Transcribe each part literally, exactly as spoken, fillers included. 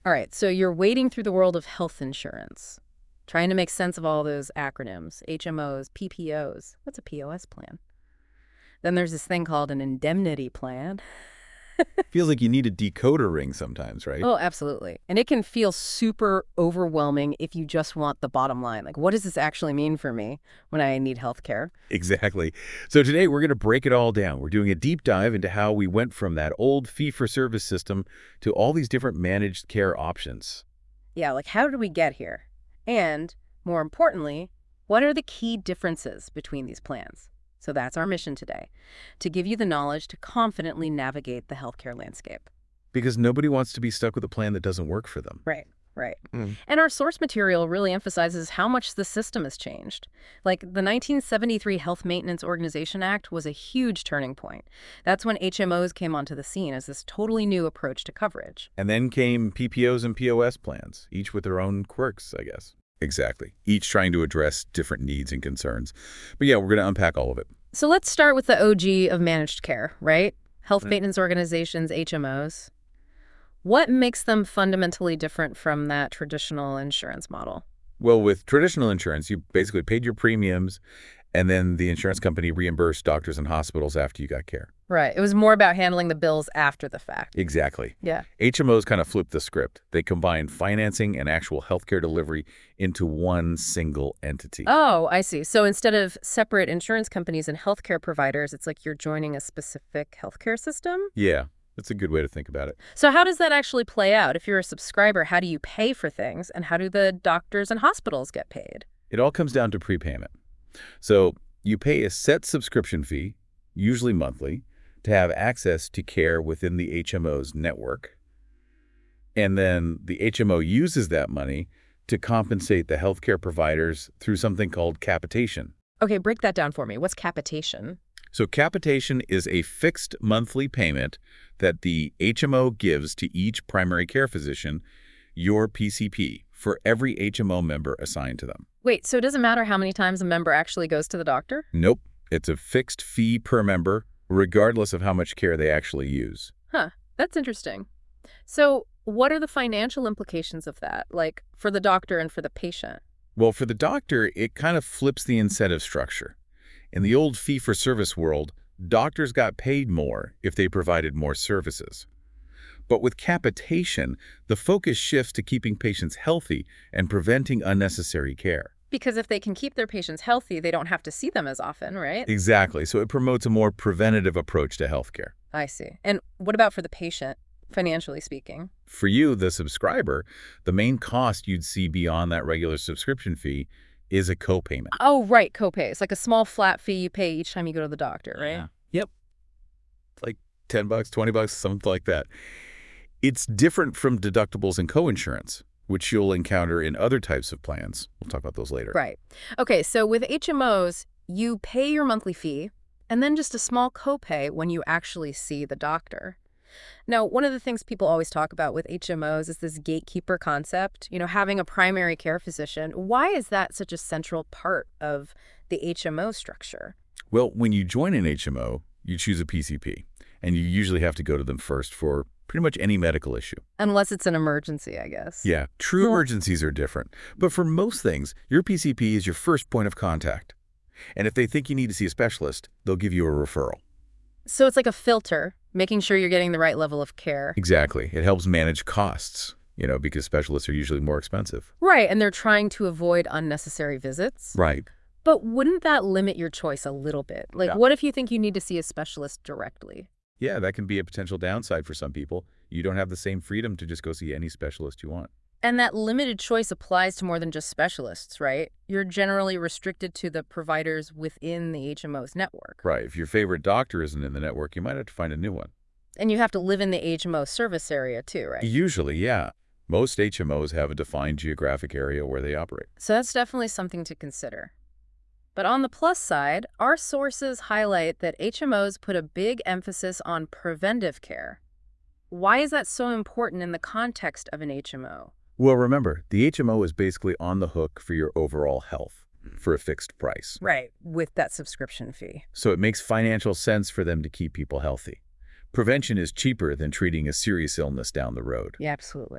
All right, so you're wading through the world of health insurance, trying to make sense of all those acronyms, H M Os, P P Os. What's a P O S plan? Then there's this thing called an indemnity plan. Feels like you need a decoder ring sometimes, right? Oh, absolutely. And it can feel super overwhelming if you just want the bottom line. Like, what does this actually mean for me when I need health care? Exactly. So today we're going to break it all down. We're doing a deep dive into how we went from that old fee-for-service system to all these different managed care options. Yeah, like, how did we get here? And, more importantly, what are the key differences between these plans? So that's our mission today, to give you the knowledge to confidently navigate the healthcare landscape. Because nobody wants to be stuck with a plan that doesn't work for them. Right, right. Mm. And our source material really emphasizes how much the system has changed. Like, the nineteen seventy-three Health Maintenance Organization Act was a huge turning point. That's when H M Os came onto the scene as this totally new approach to coverage. And then came P P Os and P O S plans, each with their own quirks, I guess. Exactly. Each trying to address different needs and concerns. But yeah, we're going to unpack all of it. So let's start with the O G of managed care, right? Health maintenance organizations, H M Os. What makes them fundamentally different from that traditional insurance model? Well, with traditional insurance, you basically paid your premiums, and then the insurance company reimbursed doctors and hospitals after you got care. Right. It was more about handling the bills after the fact. Exactly. Yeah. H M Os kind of flipped the script. They combined financing and actual healthcare delivery into one single entity. Oh, I see. So instead of separate insurance companies and healthcare providers, it's like you're joining a specific healthcare system? Yeah, that's a good way to think about it. So how does that actually play out? If you're a subscriber, how do you pay for things, and how do the doctors and hospitals get paid? It all comes down to prepayment. So you pay a set subscription fee, usually monthly, to have access to care within the H M O's network. And then the H M O uses that money to compensate the healthcare providers through something called capitation. Okay, break that down for me. What's capitation? So capitation is a fixed monthly payment that the H M O gives to each primary care physician, your P C P, for every H M O member assigned to them. Wait, so it doesn't matter how many times a member actually goes to the doctor? Nope. It's a fixed fee per member, regardless of how much care they actually use. Huh, that's interesting. So what are the financial implications of that, like for the doctor and for the patient? Well, for the doctor, it kind of flips the incentive structure. In the old fee-for-service world, doctors got paid more if they provided more services. But with capitation, the focus shifts to keeping patients healthy and preventing unnecessary care. Because if they can keep their patients healthy, they don't have to see them as often, right? Exactly. So it promotes a more preventative approach to healthcare. I see. And what about for the patient, financially speaking? For you, the subscriber, the main cost you'd see beyond that regular subscription fee is a copayment. Oh, right, copay. It's like a small flat fee you pay each time you go to the doctor, right? Yeah. Yep. Like ten bucks, twenty bucks, something like that. It's different from deductibles and coinsurance, which you'll encounter in other types of plans. We'll talk about those later. Right. Okay, so with H M Os, you pay your monthly fee and then just a small copay when you actually see the doctor. Now, one of the things people always talk about with H M Os is this gatekeeper concept, you know, having a primary care physician. Why is that such a central part of the H M O structure? Well, when you join an H M O, you choose a P C P, and you usually have to go to them first for pretty much any medical issue. Unless it's an emergency, I guess. Yeah, true Well- emergencies are different. But for most things, your P C P is your first point of contact. And if they think you need to see a specialist, they'll give you a referral. So it's like a filter, making sure you're getting the right level of care. Exactly. It helps manage costs, you know, because specialists are usually more expensive. Right, and they're trying to avoid unnecessary visits. Right. But wouldn't that limit your choice a little bit? Like, Yeah. what if you think you need to see a specialist directly? Yeah, that can be a potential downside for some people. You don't have the same freedom to just go see any specialist you want. And that limited choice applies to more than just specialists, right? You're generally restricted to the providers within the H M O's network. Right. If your favorite doctor isn't in the network, you might have to find a new one. And you have to live in the H M O service area too, right? Usually, yeah. Most H M Os have a defined geographic area where they operate. So that's definitely something to consider. But on the plus side, our sources highlight that H M Os put a big emphasis on preventive care. Why is that so important in the context of an H M O? Well, remember, the H M O is basically on the hook for your overall health for a fixed price. Right, with that subscription fee. So it makes financial sense for them to keep people healthy. Prevention is cheaper than treating a serious illness down the road. Yeah, absolutely.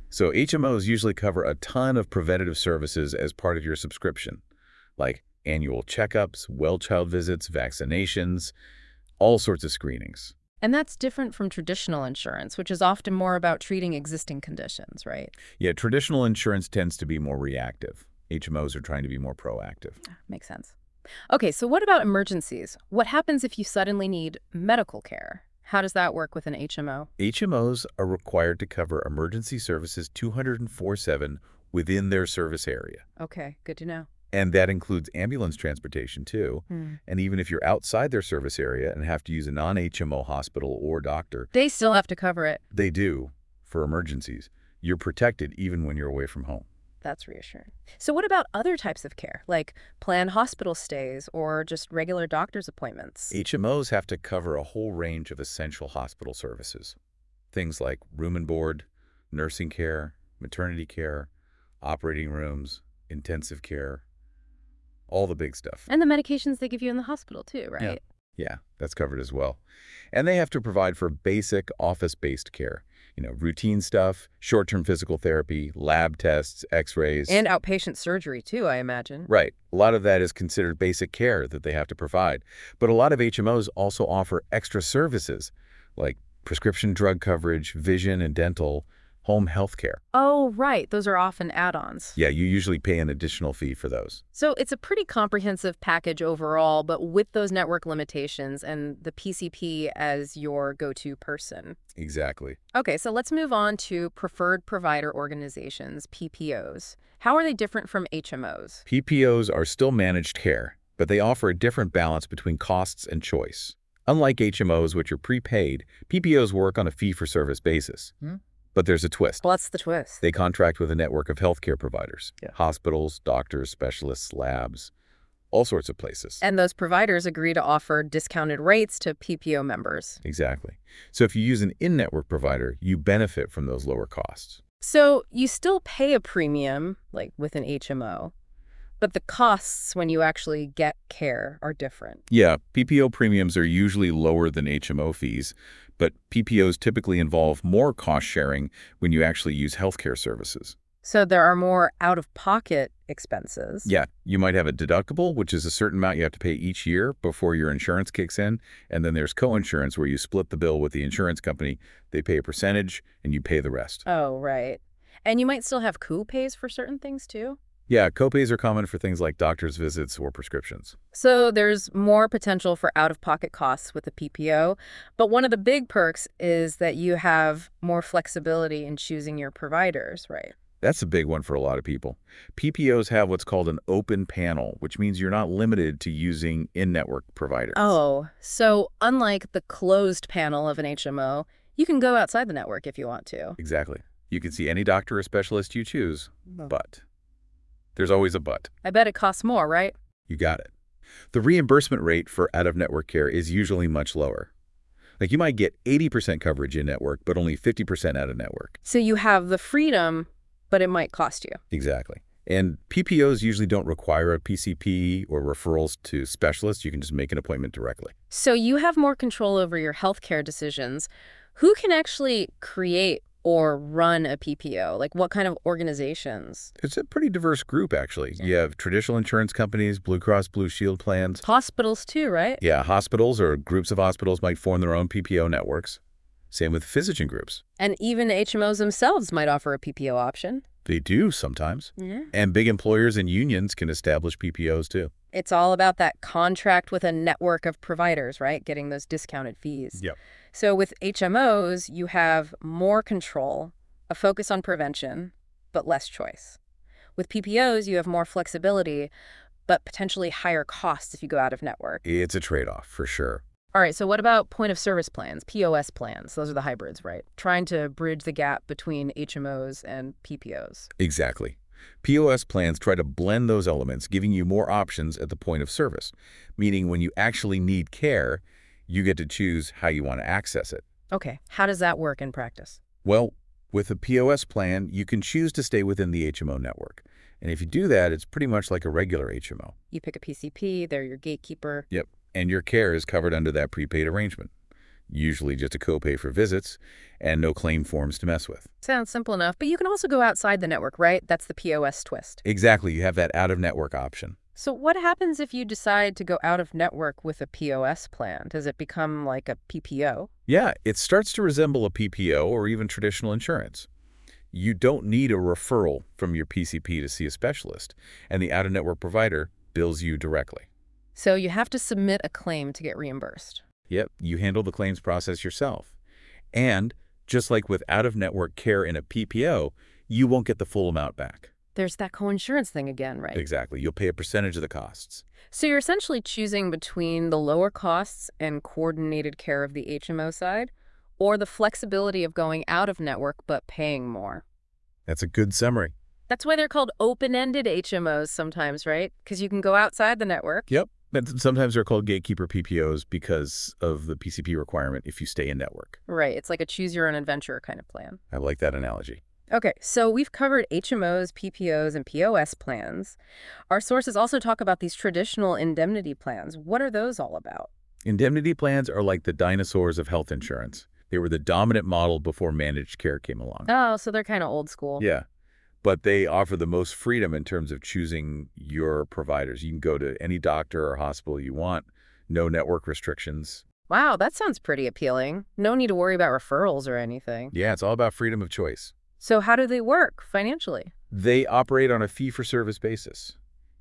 So H M Os usually cover a ton of preventative services as part of your subscription, like annual checkups, well-child visits, vaccinations, all sorts of screenings. And that's different from traditional insurance, which is often more about treating existing conditions, right? Yeah, traditional insurance tends to be more reactive. H M Os are trying to be more proactive. Makes sense. Okay, so what about emergencies? What happens if you suddenly need medical care? How does that work with an H M O? H M Os are required to cover emergency services two oh four seven within their service area. Okay, good to know. And that includes ambulance transportation, too. Hmm. And even if you're outside their service area and have to use a non-H M O hospital or doctor, They still have to cover it. they do for emergencies. You're protected even when you're away from home. That's reassuring. So what about other types of care, like planned hospital stays or just regular doctor's appointments? H M Os have to cover a whole range of essential hospital services. Things like room and board, nursing care, maternity care, operating rooms, intensive care, all the big stuff. And the medications they give you in the hospital too, right? Yeah. Yeah, that's covered as well. And they have to provide for basic office-based care. You know, routine stuff, short-term physical therapy, lab tests, x-rays. And outpatient surgery too, I imagine. Right. A lot of that is considered basic care that they have to provide. But a lot of H M Os also offer extra services like prescription drug coverage, vision and dental, home health care. Oh, right. Those are often add-ons. Yeah, you usually pay an additional fee for those. So it's a pretty comprehensive package overall, but with those network limitations and the P C P as your go-to person. Exactly. Okay, so let's move on to preferred provider organizations, P P Os. How are they different from H M Os? P P Os are still managed care, but they offer a different balance between costs and choice. Unlike H M Os, which are prepaid, P P Os work on a fee-for-service basis. Hmm? But there's a twist. What's the twist? They contract with a network of healthcare providers, Yeah. hospitals, doctors, specialists, labs, all sorts of places. And those providers agree to offer discounted rates to P P O members. Exactly. So if you use an in-network provider, you benefit from those lower costs. So you still pay a premium, like with an H M O, but the costs when you actually get care are different. Yeah, P P O premiums are usually lower than H M O fees, but P P Os typically involve more cost sharing when you actually use healthcare services. So there are more out-of-pocket expenses. Yeah, you might have a deductible, which is a certain amount you have to pay each year before your insurance kicks in. And then there's co-insurance where you split the bill with the insurance company. They pay a percentage and you pay the rest. Oh, right. And you might still have co-pays for certain things too? Yeah, copays are common for things like doctor's visits or prescriptions. So there's more potential for out-of-pocket costs with the P P O, but one of the big perks is that you have more flexibility in choosing your providers, right? That's a big one for a lot of people. P P Os have what's called an open panel, which means you're not limited to using in-network providers. Oh, so unlike the closed panel of an H M O, you can go outside the network if you want to. Exactly. You can see any doctor or specialist you choose, Oh. but there's always a but. I bet it costs more, right? You got it. The reimbursement rate for out-of-network care is usually much lower. Like you might get eighty percent coverage in-network, but only fifty percent out-of-network. So you have the freedom, but it might cost you. Exactly. And P P Os usually don't require a P C P or referrals to specialists. You can just make an appointment directly. So you have more control over your healthcare decisions. Who can actually create or run a P P O? Like what kind of organizations? It's a pretty diverse group, actually. You have traditional insurance companies, Blue Cross Blue Shield plans. Hospitals too, right? Yeah, hospitals or groups of hospitals might form their own P P O networks. Same with physician groups. And even H M Os themselves might offer a P P O option. They do sometimes. Yeah. And big employers and unions can establish P P Os too. It's all about that contract with a network of providers, right? Getting those discounted fees. Yep. So with H M Os, you have more control, a focus on prevention, but less choice. With P P Os, you have more flexibility, but potentially higher costs if you go out of network. It's a trade-off, for sure. All right, so what about point-of-service plans, P O S plans? Those are the hybrids, right? Trying to bridge the gap between H M Os and P P Os. Exactly. P O S plans try to blend those elements, giving you more options at the point of service, meaning when you actually need care, you get to choose how you want to access it. Okay, how does that work in practice? Well, with a P O S plan, you can choose to stay within the H M O network. And if you do that, it's pretty much like a regular H M O. You pick a P C P, they're your gatekeeper. Yep. And your care is covered under that prepaid arrangement. usually just a copay for visits, and no claim forms to mess with. Sounds simple enough, but you can also go outside the network, right? That's the P O S twist. Exactly, you have that out-of-network option. So what happens if you decide to go out of network with a P O S plan? Does it become like a P P O? Yeah, it starts to resemble a P P O or even traditional insurance. You don't need a referral from your P C P to see a specialist, and the out-of-network provider bills you directly. So you have to submit a claim to get reimbursed. Yep, you handle the claims process yourself. And just like with out-of-network care in a P P O, you won't get the full amount back. There's that coinsurance thing again, right? Exactly. You'll pay a percentage of the costs. So you're essentially choosing between the lower costs and coordinated care of the H M O side, or the flexibility of going out of network but paying more. That's a good summary. That's why they're called open-ended H M Os sometimes, right? Because you can go outside the network. Yep. But sometimes they're called gatekeeper P P Os because of the P C P requirement if you stay in network. Right. It's like a choose-your-own-adventure kind of plan. I like that analogy. Okay, so we've covered H M Os, P P Os, and P O S plans. Our sources also talk about these traditional indemnity plans. What are those all about? Indemnity plans are like the dinosaurs of health insurance. They were the dominant model before managed care came along. Oh, so they're kind of old school. Yeah, but they offer the most freedom in terms of choosing your providers. You can go to any doctor or hospital you want, no network restrictions. Wow, that sounds pretty appealing. No need to worry about referrals or anything. Yeah, it's all about freedom of choice. So how do they work financially? They operate on a fee-for-service basis.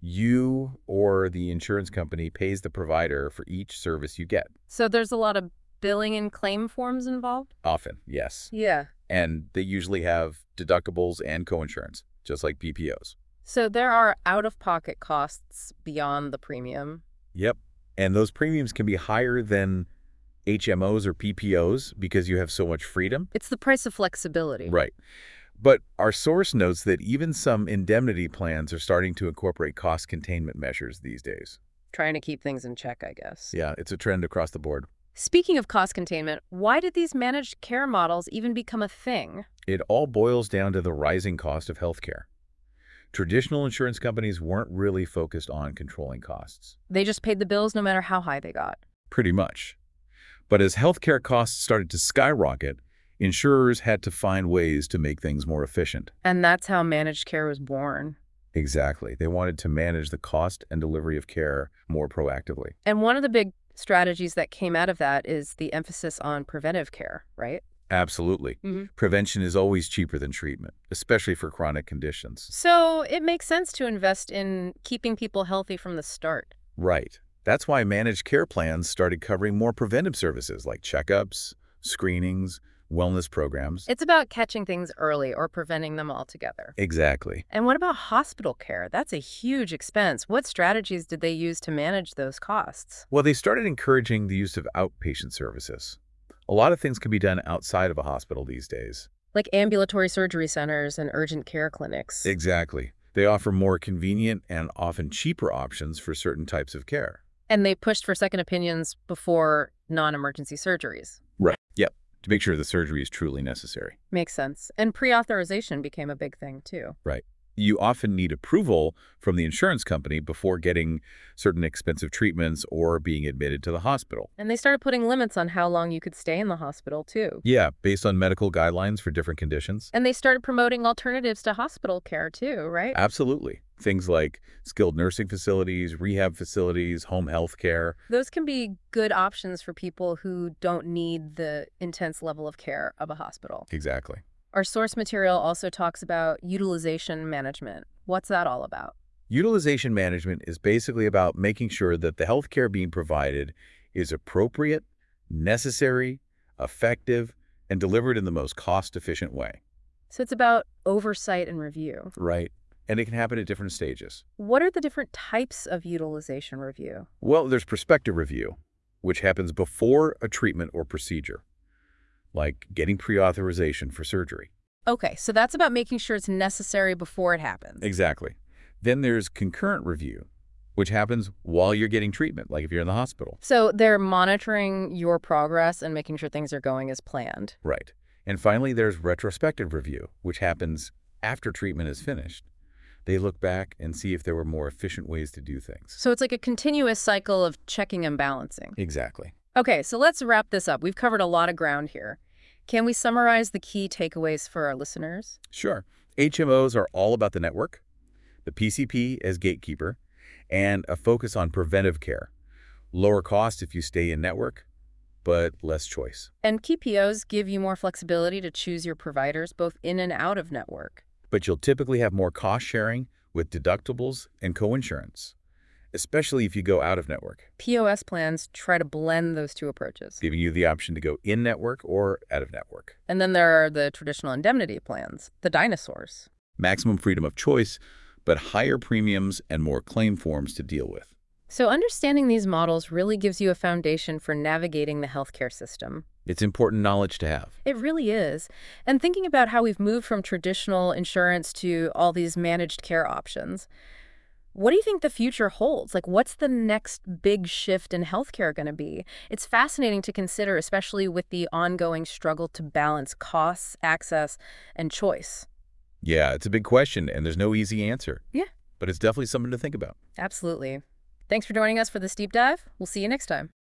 You or the insurance company pays the provider for each service you get. So there's a lot of billing and claim forms involved? Often, yes. Yeah. And they usually have deductibles and coinsurance, just like P P Os. So there are out-of-pocket costs beyond the premium. Yep. And those premiums can be higher than H M Os or P P Os because you have so much freedom. It's the price of flexibility. Right. But our source notes that even some indemnity plans are starting to incorporate cost containment measures these days. Trying to keep things in check, I guess. Yeah, it's a trend across the board. Speaking of cost containment, why did these managed care models even become a thing? It all boils down to the rising cost of healthcare. Traditional insurance companies weren't really focused on controlling costs. They just paid the bills no matter how high they got. Pretty much. But as healthcare costs started to skyrocket, insurers had to find ways to make things more efficient. And that's how managed care was born. Exactly. They wanted to manage the cost and delivery of care more proactively. And one of the big strategies that came out of that is the emphasis on preventive care, right? Absolutely. Mm-hmm. Prevention is always cheaper than treatment, especially for chronic conditions. So it makes sense to invest in keeping people healthy from the start. Right. That's why managed care plans started covering more preventive services like checkups, screenings, wellness programs. It's about catching things early or preventing them altogether. Exactly. And what about hospital care? That's a huge expense. What strategies did they use to manage those costs? Well, they started encouraging the use of outpatient services. A lot of things can be done outside of a hospital these days. Like ambulatory surgery centers and urgent care clinics. Exactly. They offer more convenient and often cheaper options for certain types of care. And they pushed for second opinions before non-emergency surgeries. Right. Yep. To make sure the surgery is truly necessary. Makes sense. And pre-authorization became a big thing, too. Right. You often need approval from the insurance company before getting certain expensive treatments or being admitted to the hospital. And they started putting limits on how long you could stay in the hospital, too. Yeah, based on medical guidelines for different conditions. And they started promoting alternatives to hospital care, too, right? Absolutely. Things like skilled nursing facilities, rehab facilities, home health care. Those can be good options for people who don't need the intense level of care of a hospital. Exactly. Our source material also talks about utilization management. What's that all about? Utilization management is basically about making sure that the health care being provided is appropriate, necessary, effective, and delivered in the most cost-efficient way. So it's about oversight and review. Right. And it can happen at different stages. What are the different types of utilization review? Well, there's prospective review, which happens before a treatment or procedure, like getting pre-authorization for surgery. Okay, so that's about making sure it's necessary before it happens. Exactly. Then there's concurrent review, which happens while you're getting treatment, like if you're in the hospital. So they're monitoring your progress and making sure things are going as planned. Right. And finally, there's retrospective review, which happens after treatment is finished. They look back and see if there were more efficient ways to do things. So it's like a continuous cycle of checking and balancing. Exactly. Okay, so let's wrap this up. We've covered a lot of ground here. Can we summarize the key takeaways for our listeners? Sure. H M Os are all about the network, the P C P as gatekeeper, and a focus on preventive care. Lower cost if you stay in network, but less choice. And key P Os give you more flexibility to choose your providers both in and out of network. But you'll typically have more cost sharing with deductibles and coinsurance, especially if you go out of network, P O S plans try to blend those two approaches. giving you the option to go in network or out of network. And then there are the traditional indemnity plans, the dinosaurs. Maximum freedom of choice, but higher premiums and more claim forms to deal with. So understanding these models really gives you a foundation for navigating the healthcare system. It's important knowledge to have. It really is. And thinking about how we've moved from traditional insurance to all these managed care options, what do you think the future holds? Like, what's the next big shift in healthcare going to be? It's fascinating to consider, especially with the ongoing struggle to balance costs, access, and choice. Yeah, it's a big question, and there's no easy answer. Yeah. But it's definitely something to think about. Absolutely. Thanks for joining us for this deep dive. We'll see you next time.